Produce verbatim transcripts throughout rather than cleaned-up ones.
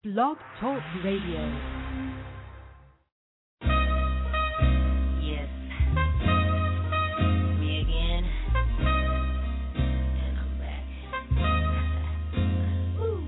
Blog Talk Radio. Yes, me again, and I'm back. Ooh.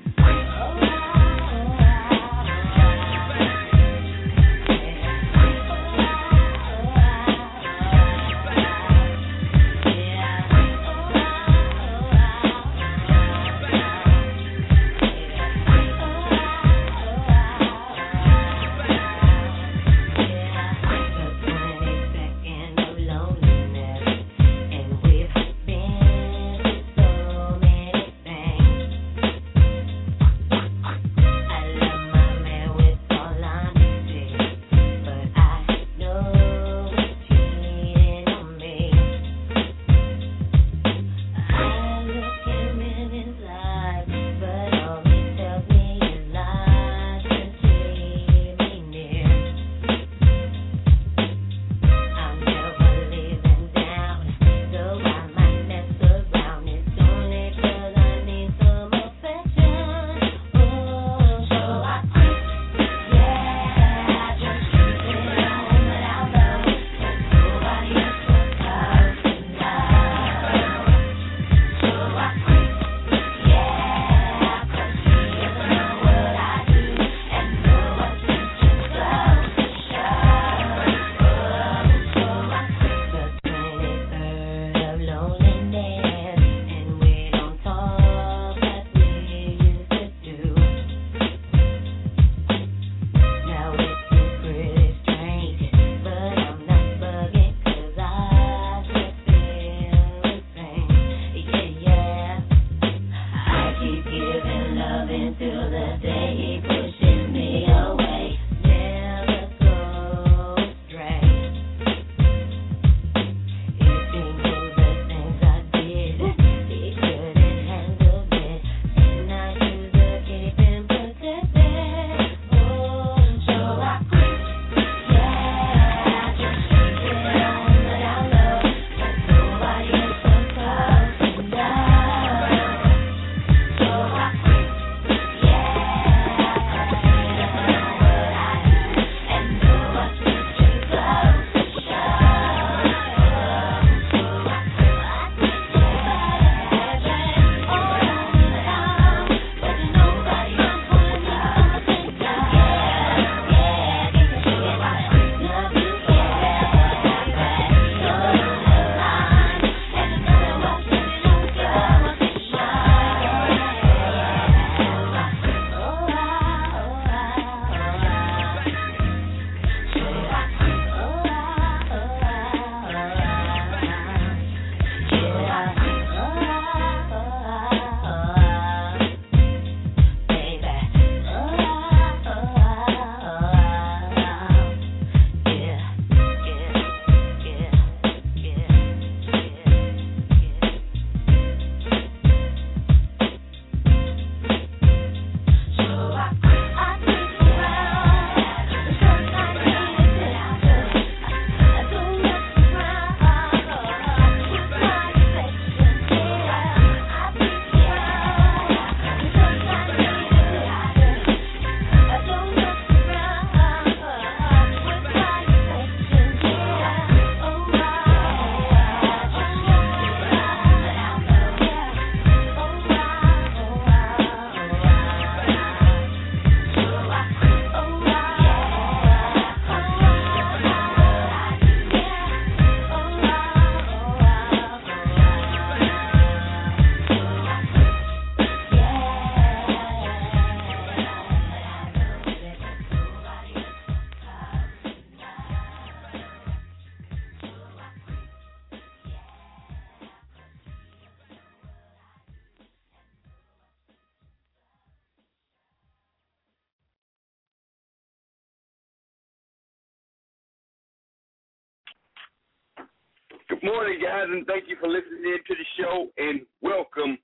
Good morning, guys, and thank you for listening in to the show, and welcome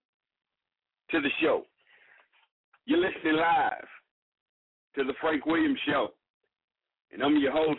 to the show. You're listening live to the Frank Williams Show, and I'm your host,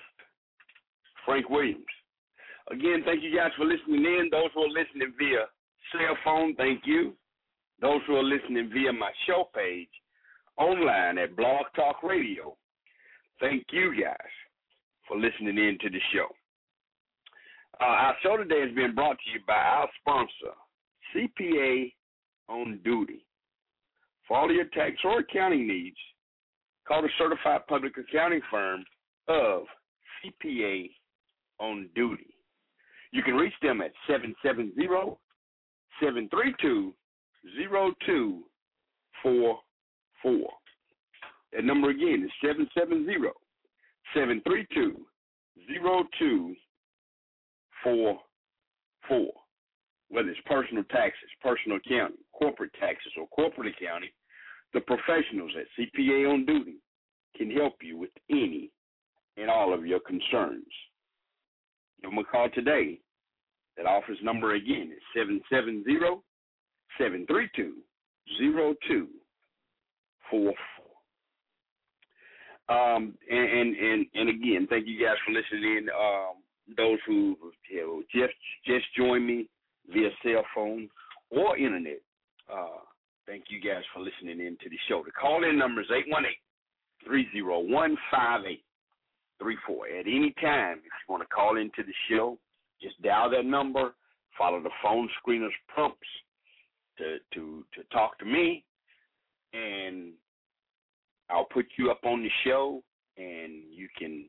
Frank Williams. Again, thank you guys for listening in. Those who are listening via cell phone, thank you. Those who are listening via my show page, online at Blog Talk Radio. Thank you guys for listening in to the show. Uh, our show today has been brought to you by our sponsor, C P A on Duty. For all your tax or accounting needs, call the certified public accounting firm of C P A on Duty. You can reach them at seven seven zero, seven three two, zero two four four. That number again is seven seven zero, seven three two, zero two four four. Whether it's personal taxes, personal accounting, corporate taxes, or corporate accounting, the professionals at C P A on Duty can help you with any and all of your concerns. Give them a call today. That office number again is seven seven zero, seven three two, zero two four four. Um, and, and, and again, thank you guys for listening in. Um, those who you know, just, just joined me via cell phone or internet, uh, thank you guys for listening in to the show. The call-in number is eight one eight, three zero one, five eight three four. At any time, if you want to call into the show, just dial that number, follow the phone screener's prompts to, to, to talk to me, and I'll put you up on the show, and you can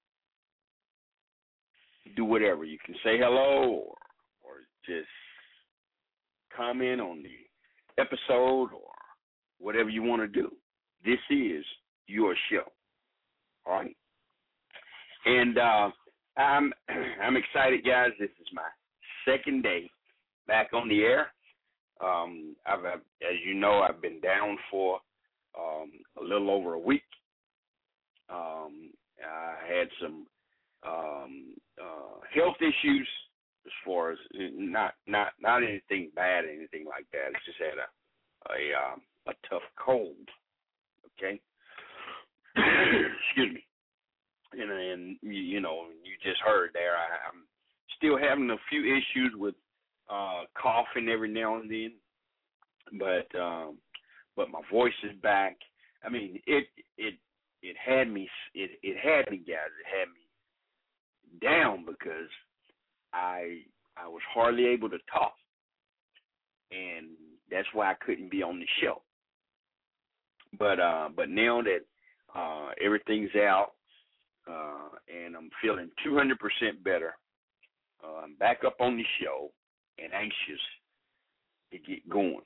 do whatever. You can say hello or or just comment on the episode or whatever you want to do. This is your show. All right? And uh, I'm I'm excited, guys. This is my second day back on the air. Um, I've, I've, as you know, I've been down for um, a little over a week. Um, I had some um, uh, health issues, as far as not not not anything bad, or anything like that. I just had a a, um, a tough cold. Okay, excuse me. And, and you know, you just heard there, I, I'm still having a few issues with uh, coughing every now and then, but um, but my voice is back. I mean, it it it had me it it had me guys, it had me down because I I was hardly able to talk, and that's why I couldn't be on the show. But uh, but now that uh, everything's out. Uh, and I'm feeling two hundred percent better. Uh, I'm back up on the show and anxious to get going.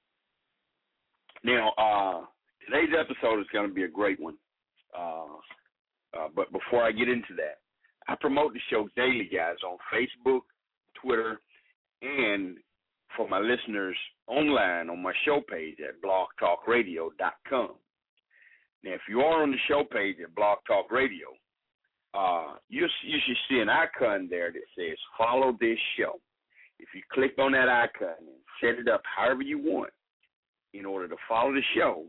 Now, uh, today's episode is going to be a great one. Uh, uh, but before I get into that, I promote the show daily, guys, on Facebook, Twitter, and for my listeners online on my show page at blog talk radio dot com. Now, if you are on the show page at Blog Talk Radio, Uh, you, you should see an icon there that says follow this show. If you click on that icon and set it up however you want in order to follow the show,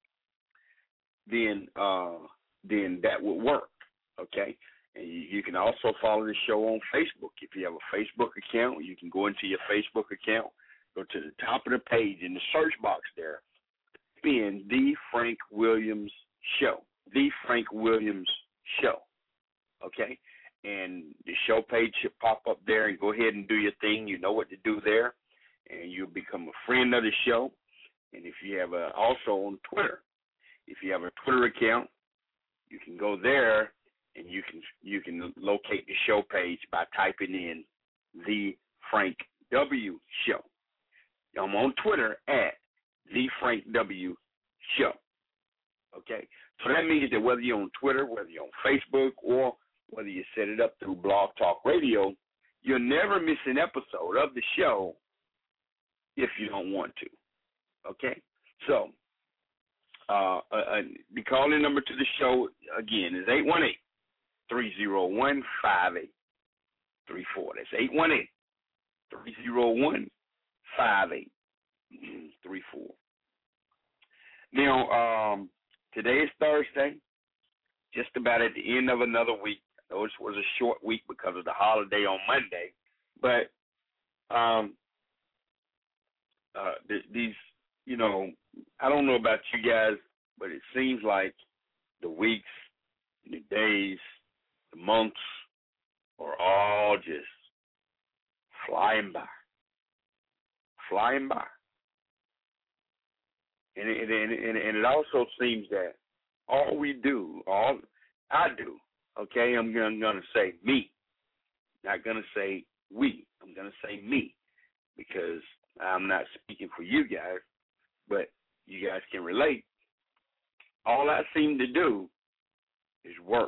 then uh, then that would work, okay? And you, you can also follow the show on Facebook. If you have a Facebook account, you can go into your Facebook account, go to the top of the page in the search box there, type in The Frank Williams Show, The Frank Williams Show. Okay, and the show page should pop up there, and go ahead and do your thing. You know what to do there, and you'll become a friend of the show. And if you have a, also on Twitter, if you have a Twitter account, you can go there, and you can you can locate the show page by typing in The Frank W Show. I'm on Twitter at The Frank W Show. Okay, so that means that whether you're on Twitter, whether you're on Facebook, or whether you set it up through Blog Talk Radio, you'll never miss an episode of the show if you don't want to. Okay? So, uh, uh, the call-in number to the show, again, is eight one eight, three zero one, five eight three four. That's eight one eight, three zero one, five eight three four. Now, um, today is Thursday, just about at the end of another week. I know this was a short week because of the holiday on Monday, but um, uh, th- these, you know, I don't know about you guys. but it seems like the weeks, the days, the months are all just flying by, flying by. And it, and, and, and it also seems that all we do, all I do, okay, I'm going to say me, not going to say we, I'm going to say me, because I'm not speaking for you guys, but you guys can relate. All I seem to do is work,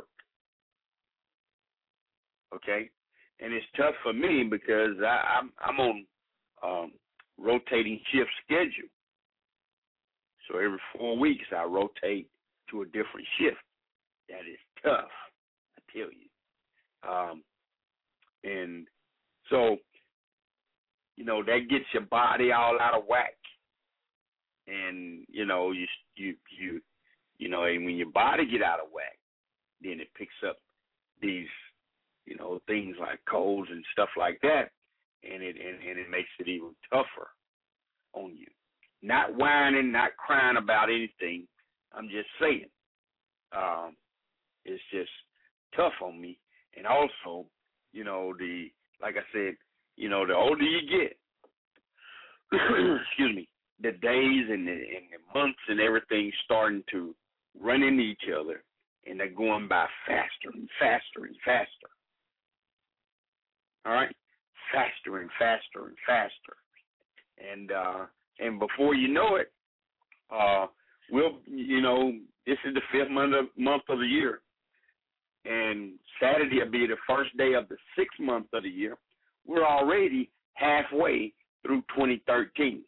okay? And it's tough for me because I, I'm, I'm on um, rotating shift schedule. So every four weeks I rotate to a different shift. That is tough, I tell you. Um, and so, you know, that gets your body all out of whack. And, you know, you, you, you, you know, and when your body get out of whack, then it picks up these, you know, things like colds and stuff like that. And it, and, and it makes it even tougher on you. Not whining, not crying about anything. I'm just saying. Um, it's just tough on me. And also, you know, the like I said, you know, the older you get, excuse me, the days and the, and the months and everything starting to run into each other, and they're going by faster and faster and faster. All right? Faster and faster and faster. And, uh, And before you know it, uh, we'll, you know, this is the fifth month of, month of the year. And Saturday will be the first day of the sixth month of the year. We're already halfway through twenty thirteen.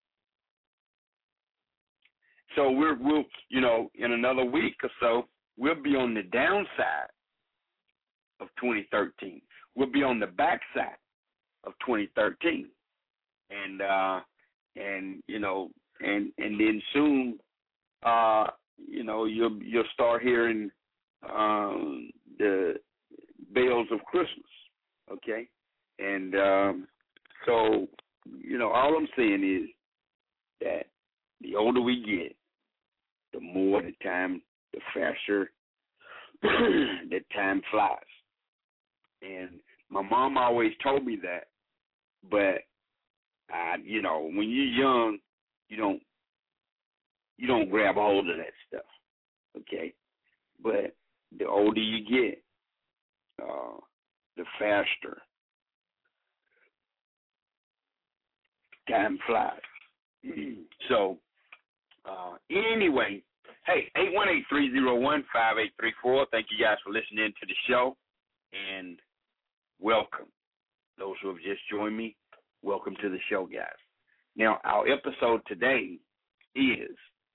So we're, we'll, you know, in another week or so, we'll be on the downside of twenty thirteen. We'll be on the backside of twenty thirteen. And, uh, And you know, and and then soon, uh, you know, you'll you'll start hearing um, the bells of Christmas, okay? And um, so, you know, all I'm saying is that the older we get, the more the time, the faster the time flies. And my mom always told me that, but Uh, you know, when you're young, you don't you don't grab a hold of that stuff, okay? But the older you get, uh, the faster time flies. So, uh, anyway, hey, eight one eight, three oh one, five eight three four. Thank you guys for listening to the show, and welcome. Those who have just joined me, welcome to the show, guys. Now, our episode today is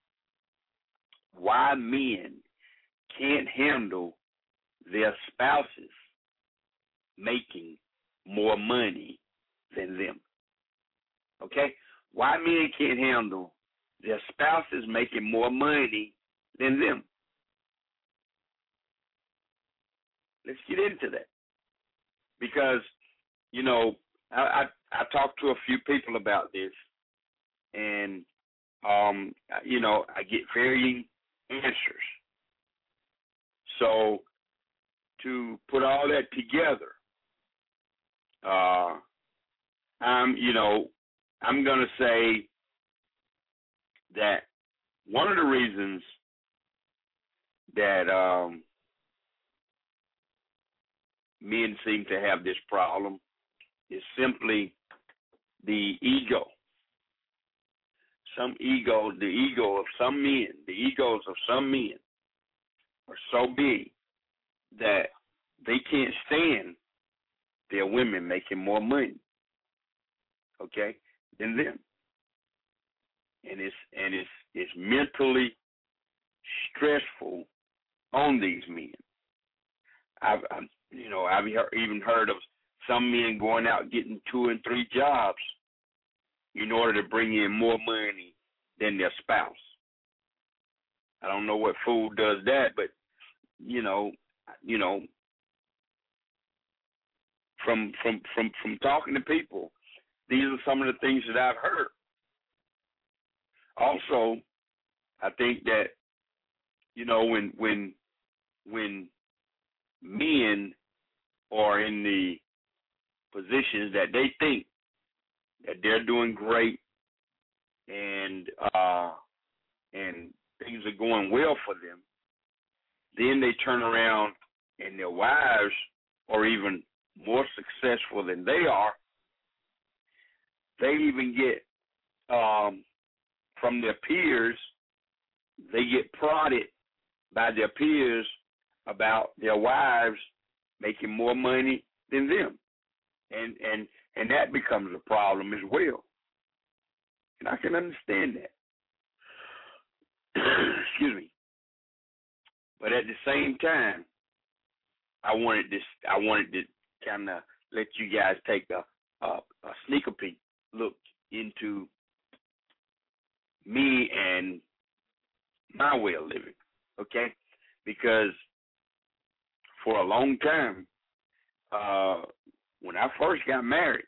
why men can't handle their spouses making more money than them. Okay? Why men can't handle their spouses making more money than them. Let's get into that. Because, you know, I, I, I talked to a few people about this, and, um, you know, I get varying answers. So to put all that together, uh, I'm, you know, I'm going to say that one of the reasons that um, men seem to have this problem is simply the ego. Some ego, the ego of some men, the egos of some men are so big that they can't stand their women making more money, okay, than them. And it's and it's it's mentally stressful on these men. I've, I've you know I've even heard of some men going out getting two and three jobs in order to bring in more money than their spouse. I don't know what fool does that, but you know, you know, from from from from talking to people, these are some of the things that I've heard. Also, I think that you know, when when when men are in the positions that they think that they're doing great and uh, and things are going well for them, then they turn around and their wives are even more successful than they are. They even get um, from their peers, they get prodded by their peers about their wives making more money than them. And and and that becomes a problem as well. And I can understand that. Excuse me. But at the same time, I wanted this I wanted to kind of let you guys take a, a a sneaker peek look into me and my way of living, okay? Because for a long time, uh, when I first got married,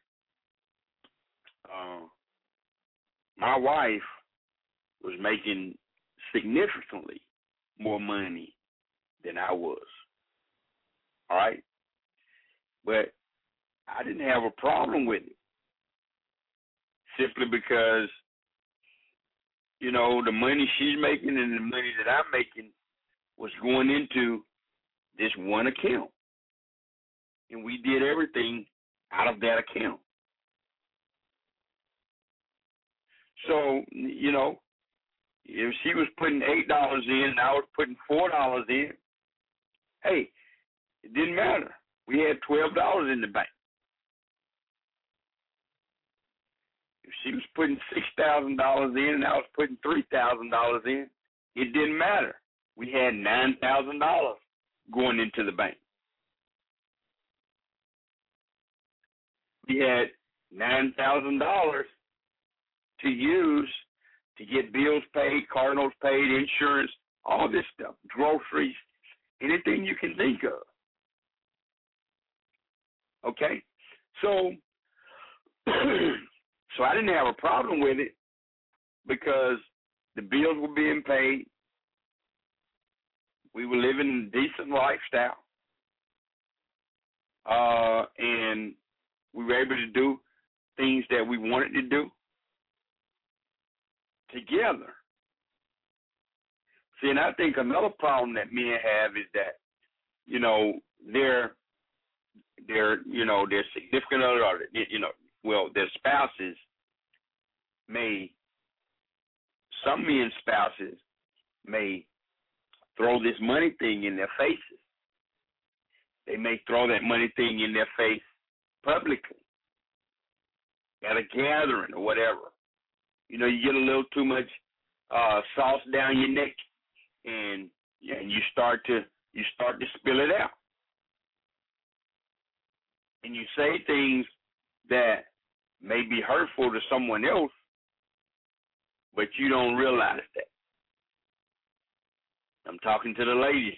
uh, my wife was making significantly more money than I was, all right? But I didn't have a problem with it, simply because, you know, the money she's making and the money that I'm making was going into this one account. And we did everything out of that account. So, you know, if she was putting eight dollars in and I was putting four dollars in, hey, it didn't matter. We had twelve dollars in the bank. If she was putting six thousand dollars in and I was putting three thousand dollars in, it didn't matter. We had nine thousand dollars going into the bank. We had nine thousand dollars to use to get bills paid, cardinals paid, insurance, all this stuff, groceries, anything you can think of. Okay? So, so I didn't have a problem with it because the bills were being paid. We were living a decent lifestyle. Uh, and we were able to do things that we wanted to do together. See, and I think another problem that men have is that, you know, their, their, you know, their significant other, or, you know, well, their spouses may, some men's spouses may throw this money thing in their faces. They may throw that money thing in their face publicly at a gathering or whatever. You know, you get a little too much uh, sauce down your neck, and and you start to you start to spill it out, and you say things that may be hurtful to someone else, but you don't realize that. I'm talking to the ladies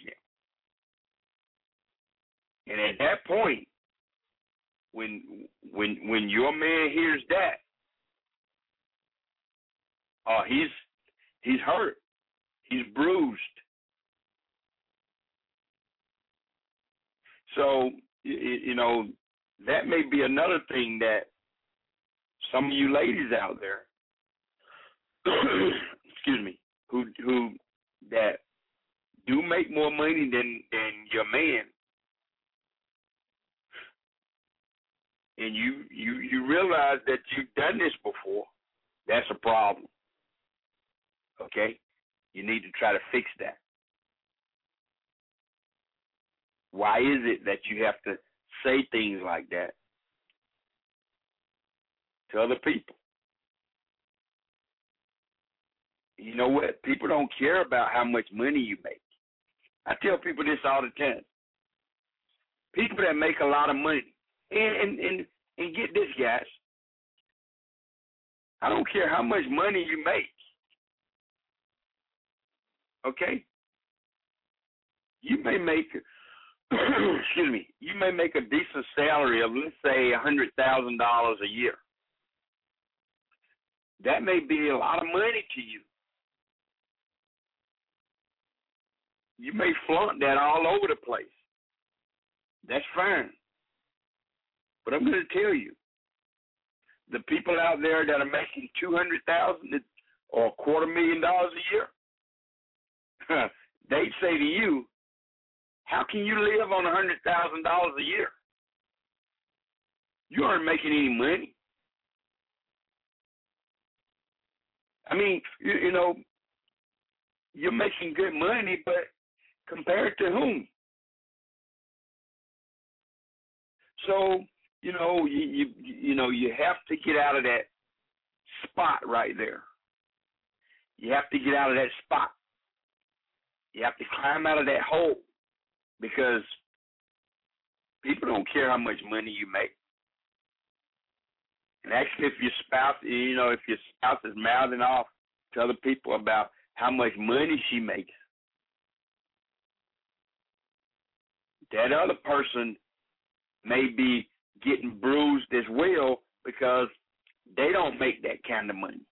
now, and at that point, when when when your man hears that, uh, he's he's hurt, he's bruised. So you, you know that may be another thing that some of you ladies out there, excuse me, who who that do make more money than than your man, and you you you realize that you've done this before, that's a problem. Okay? You need to try to fix that. Why is it that you have to say things like that to other people? You know what? People don't care about how much money you make. I tell people this all the time. People that make a lot of money, and, and, and, and get this, guys, I don't care how much money you make. Okay? You may make, excuse me, you may make a decent salary of, let's say, one hundred thousand dollars a year. That may be a lot of money to you. you may flaunt that all over the place. That's fine. But I'm going to tell you, the people out there that are making two hundred thousand dollars or a quarter million dollars a year, they'd say to you, how can you live on one hundred thousand dollars a year? You aren't making any money. I mean, you, you know, you're making good money, but compared to whom? So, you know, you, you you know, you have to get out of that spot right there. You have to get out of that spot. You have to climb out of that hole, because people don't care how much money you make. And actually, if your spouse, you know, if your spouse is mouthing off to other people about how much money she makes, that other person may be getting bruised as well, because they don't make that kind of money.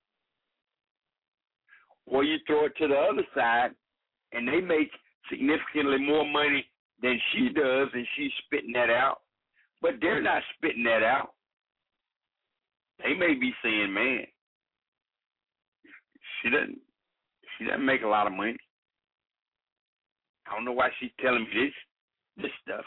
Or you throw it to the other side, and they make significantly more money than she does, and she's spitting that out. But they're not spitting that out. They may be saying, man, she doesn't she doesn't make a lot of money. I don't know why she's telling me this this stuff.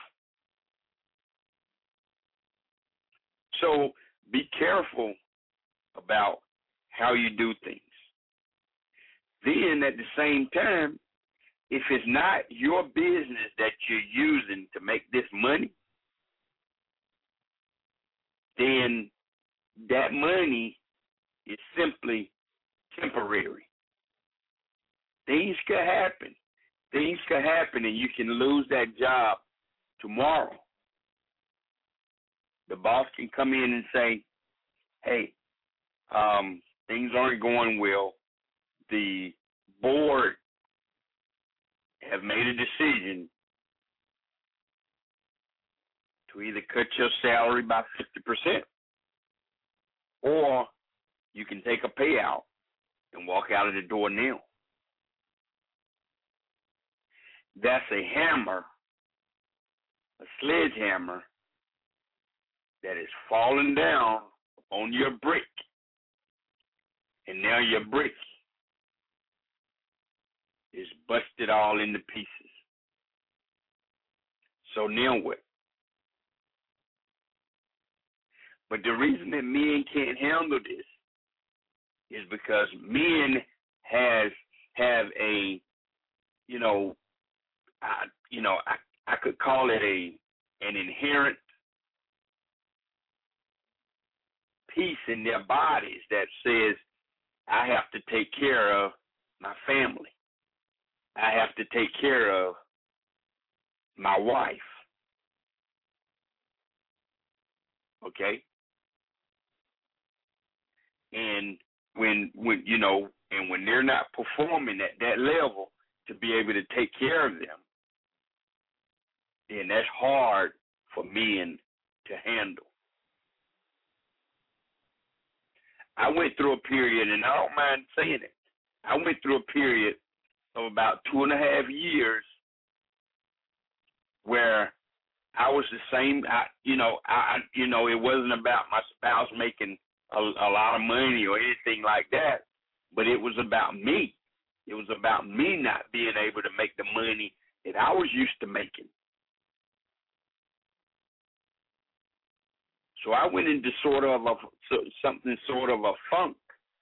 So be careful about how you do things. Then at the same time, if it's not your business that you're using to make this money, then that money is simply temporary. Things could happen. Things could happen and you can lose that job tomorrow. The boss can come in and say, hey, um, things aren't going well. The board have made a decision to either cut your salary by fifty percent or you can take a payout and walk out of the door now. That's a hammer, a sledgehammer that is falling down on your brick. And now your brick is busted all into pieces. So now what? But the reason that men can't handle this is because men has have a, you know, I, you know, I, I could call it a an inherent peace in their bodies that says, I have to take care of my family. I have to take care of my wife. Okay? And when when you know, and when they're not performing at that level to be able to take care of them, then that's hard for men to handle. I went through a period, and I don't mind saying it, I went through a period of about two and a half years where I was the same, I, you know, I, you know, it wasn't about my spouse making a, a lot of money or anything like that, but it was about me. It was about me not being able to make the money that I was used to making. So I went into sort of a, something sort of a funk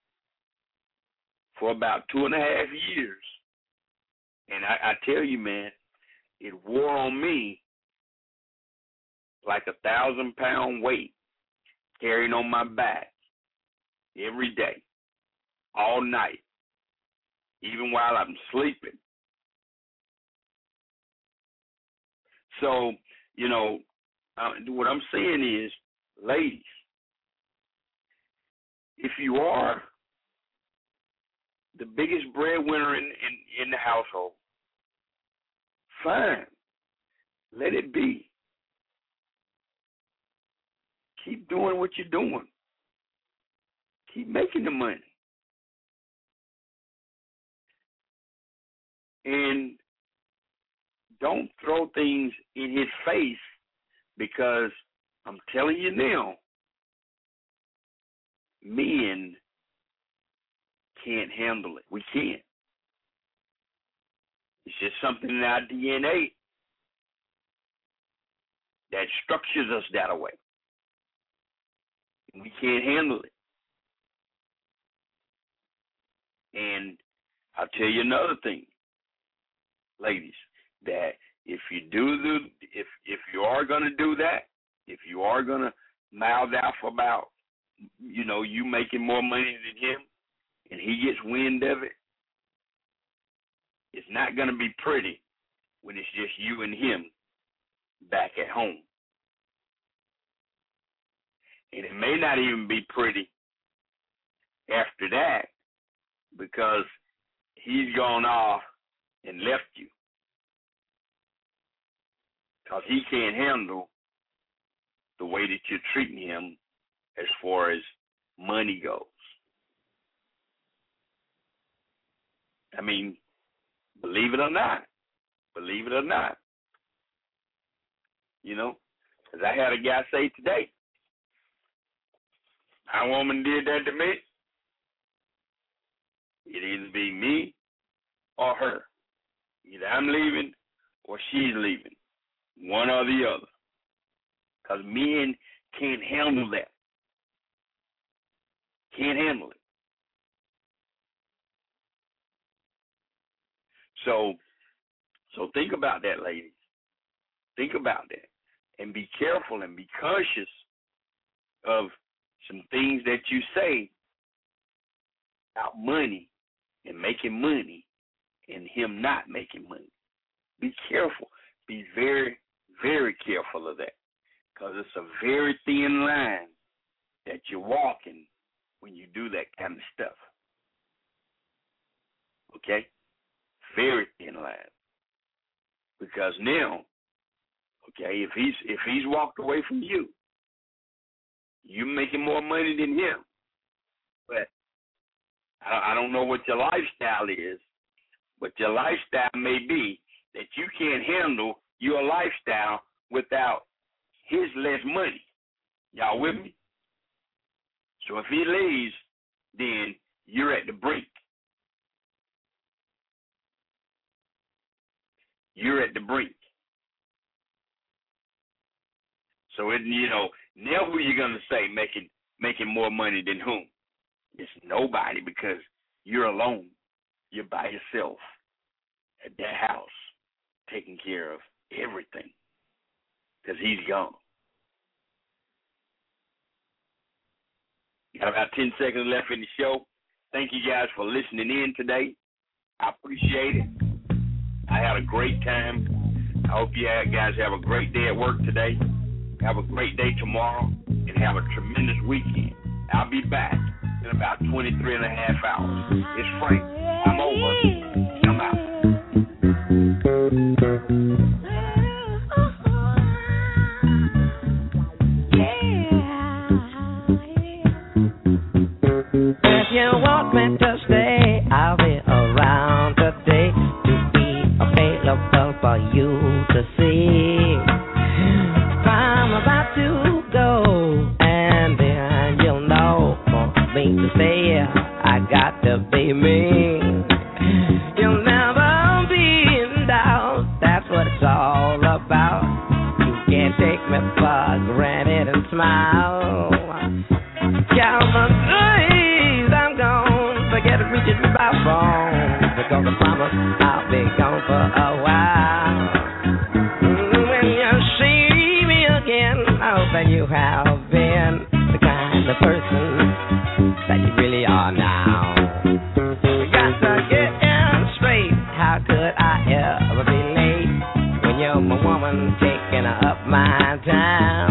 for about two and a half years. And I, I tell you, man, it wore on me like a thousand pound weight carrying on my back every day, all night, even while I'm sleeping. So, you know, uh, what I'm saying is, ladies, if you are the biggest breadwinner in, in, in the household, fine, let it be. Keep doing what you're doing. Keep making the money. And don't throw things in his face, because I'm telling you now, men can't handle it. We can't. It's just something in our D N A that structures us that way. We can't handle it. And I'll tell you another thing, ladies, that if you do the, if if you are gonna do that, if you are gonna mouth off about, you know, you making more money than him, and he gets wind of it, it's not gonna be pretty when it's just you and him back at home. And it may not even be pretty after that, because he's gone off and left you. Because he can't handle the way that you're treating him as far as money goes. I mean, believe it or not, believe it or not, you know, because I had a guy say today, my woman did that to me, it'd either be me or her. Either I'm leaving or she's leaving. One or the other. Because men can't handle that. Can't handle it. So, so think about that, ladies. Think about that. And be careful and be conscious of some things that you say about money and making money and him not making money. Be careful. Be very, very careful of that, because it's a very thin line that you're walking when you do that kind of stuff. Okay? Very thin line. Because now, okay, if he's if he's walked away from you, you're making more money than him. But I, I don't know what your lifestyle is, but your lifestyle may be that you can't handle your lifestyle without his less money. Y'all with me? So if he leaves, then you're at the brink. You're at the brink. So, it, you know, now who you going to say making making more money than whom? It's nobody, because you're alone. You're by yourself at that house, taking care of everything, because he's gone. Got about ten seconds left in the show. Thank you guys for listening in today. I appreciate it. I had a great time. I hope you guys have a great day at work today. Have a great day tomorrow, and have a tremendous weekend. I'll be back in about twenty-three and a half hours. It's Frank. I'm over. I'm out. If you want me to stay, I'll be around today to be available for you to see. If I'm about to go, and then you'll know for me to stay, I got to be me. You'll never be in doubt, that's what it's all about. You can't take me for granted and smile. Count the days I'm gone, forget reaching my phone, because I promise I'll be gone for a while. When you see me again, I hope that you have been the kind of person that you really are now. Got to get in straight, how could I ever be late when you're my woman taking up my time?